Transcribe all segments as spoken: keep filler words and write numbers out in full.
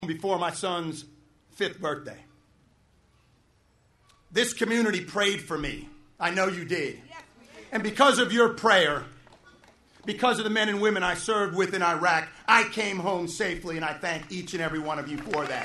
Before my son's fifth birthday. This community prayed for me. I know you did. And because of your prayer, because of the men and women I served with in Iraq, I came home safely, and I thank each and every one of you for that.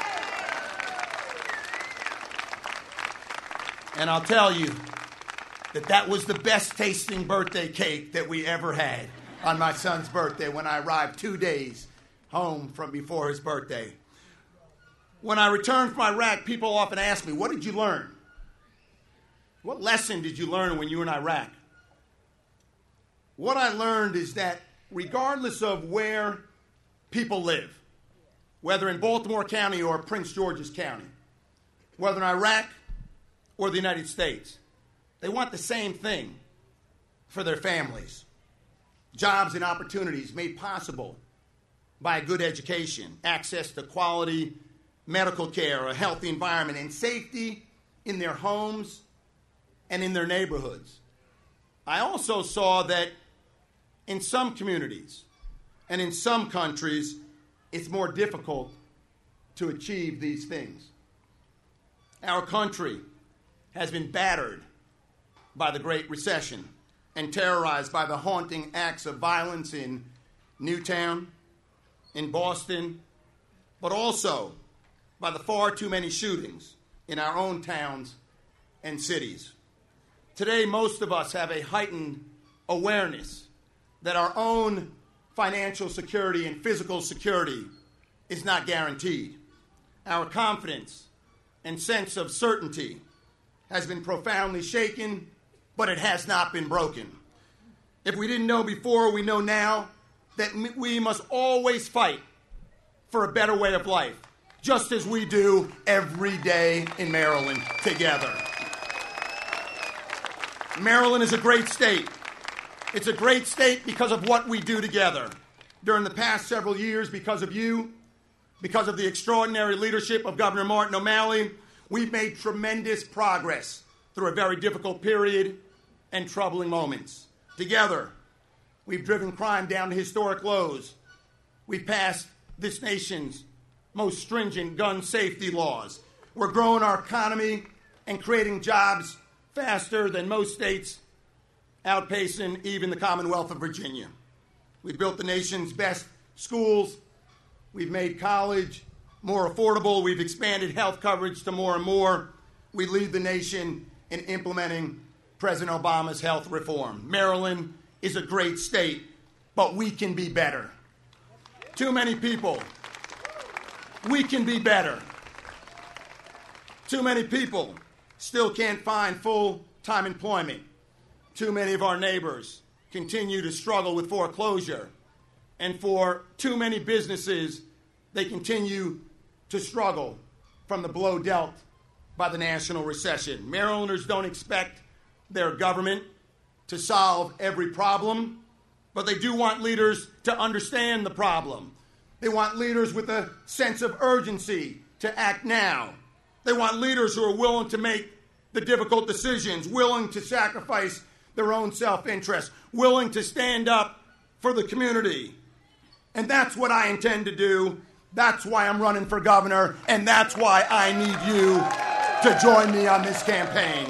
And I'll tell you that that was the best tasting birthday cake that we ever had on my son's birthday when I arrived two days home from before his birthday. When I returned from Iraq, people often ask me, what did you learn? What lesson did you learn when you were in Iraq? What I learned is that regardless of where people live, whether in Baltimore County or Prince George's County, whether in Iraq or the United States, they want the same thing for their families. Jobs and opportunities made possible by a good education, access to quality medical care, a healthy environment, and safety in their homes and in their neighborhoods. I also saw that in some communities and in some countries, it's more difficult to achieve these things. Our country has been battered by the Great Recession and terrorized by the haunting acts of violence in Newtown, in Boston, but also by the far too many shootings in our own towns and cities. Today, most of us have a heightened awareness that our own financial security and physical security is not guaranteed. Our confidence and sense of certainty has been profoundly shaken, but it has not been broken. If we didn't know before, we know now that we must always fight for a better way of life, just as we do every day in Maryland together. Maryland is a great state. It's a great state because of what we do together. During the past several years, because of you, because of the extraordinary leadership of Governor Martin O'Malley, we've made tremendous progress through a very difficult period and troubling moments. Together, we've driven crime down to historic lows. We've passed this nation's most stringent gun safety laws. We're growing our economy and creating jobs faster than most states, outpacing even the Commonwealth of Virginia. We've built the nation's best schools. We've made college more affordable. We've expanded health coverage to more and more. We lead the nation in implementing President Obama's health reform. Maryland is a great state, but we can be better. Too many people. We can be better. Too many people still can't find full-time employment. Too many of our neighbors continue to struggle with foreclosure. And for too many businesses, they continue to struggle from the blow dealt by the national recession. Marylanders don't expect their government to solve every problem, but they do want leaders to understand the problem. They want leaders with a sense of urgency to act now. They want leaders who are willing to make the difficult decisions, willing to sacrifice their own self-interest, willing to stand up for the community. And that's what I intend to do. That's why I'm running for governor, and that's why I need you to join me on this campaign.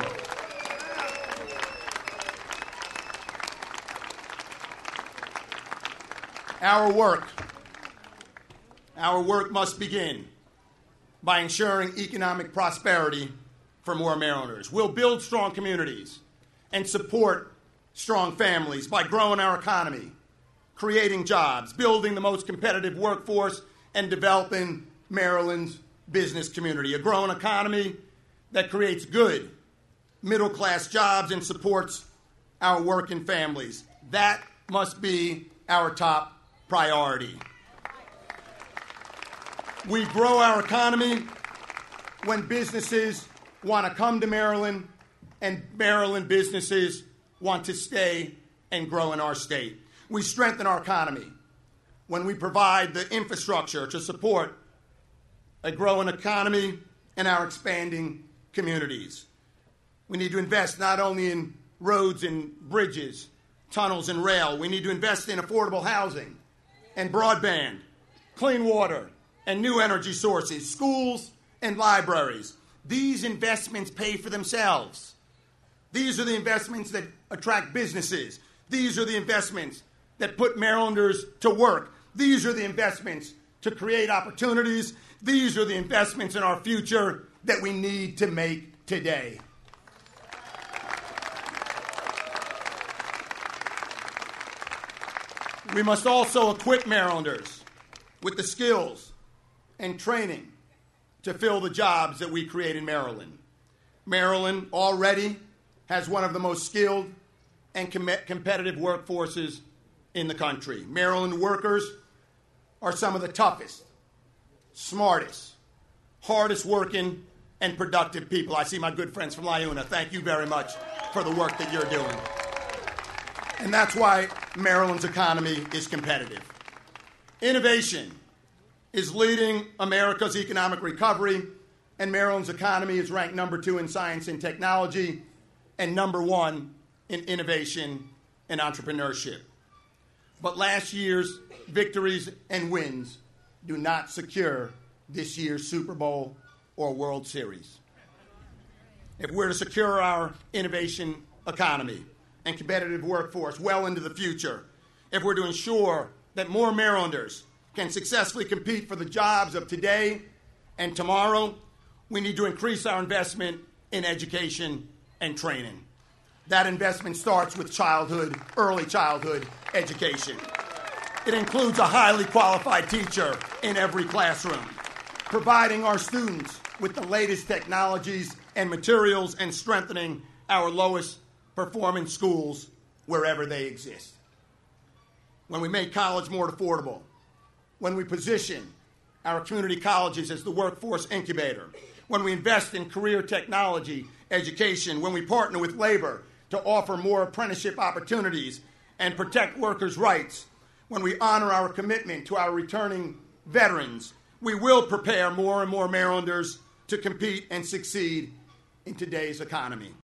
Our work, our work must begin by ensuring economic prosperity for more Marylanders. We'll build strong communities and support strong families by growing our economy, creating jobs, building the most competitive workforce, and developing Maryland's business community. A growing economy that creates good middle-class jobs and supports our working families. That must be our top priority. We grow our economy when businesses want to come to Maryland and Maryland businesses want to stay and grow in our state. We strengthen our economy when we provide the infrastructure to support a growing economy and our expanding communities. We need to invest not only in roads and bridges, tunnels and rail. We need to invest in affordable housing and broadband, clean water, and new energy sources, schools and libraries. These investments pay for themselves. These are the investments that attract businesses. These are the investments that put Marylanders to work. These are the investments to create opportunities. These are the investments in our future that we need to make today. We must also equip Marylanders with the skills and training to fill the jobs that we create in Maryland. Maryland already has one of the most skilled and com- competitive workforces in the country. Maryland workers are some of the toughest, smartest, hardest working, and productive people. I see my good friends from LiUNA. Thank you very much for the work that you're doing. And that's why Maryland's economy is competitive. Innovation is leading America's economic recovery, and Maryland's economy is ranked number two in science and technology and number one in innovation and entrepreneurship. But last year's victories and wins do not secure this year's Super Bowl or World Series. If we're to secure our innovation economy and competitive workforce well into the future, if we're to ensure that more Marylanders can successfully compete for the jobs of today and tomorrow, we need to increase our investment in education and training. That investment starts with childhood, early childhood education. It includes a highly qualified teacher in every classroom, providing our students with the latest technologies and materials and strengthening our lowest performing schools wherever they exist. When we make college more affordable, when we position our community colleges as the workforce incubator, when we invest in career technology education, when we partner with labor to offer more apprenticeship opportunities and protect workers' rights, when we honor our commitment to our returning veterans, we will prepare more and more Marylanders to compete and succeed in today's economy.